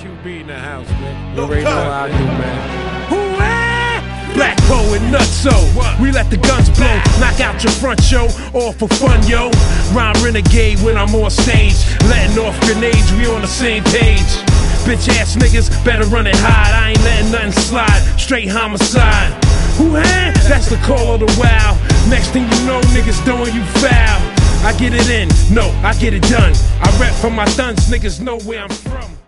QB in the house, man. You already know how I do, man. Black Poe and Nutso, we let the guns blow. Knock out your front show, all for fun, yo. Rhyme renegade when I'm on stage. Letting off grenades, we on the same page. Bitch ass niggas better run and hide. I ain't letting nothing slide, straight homicide. Who had? That's the call of the wild. Next thing you know, niggas doing you foul. I get it in, no, I get it done. I rep for my thuns, niggas know where I'm from.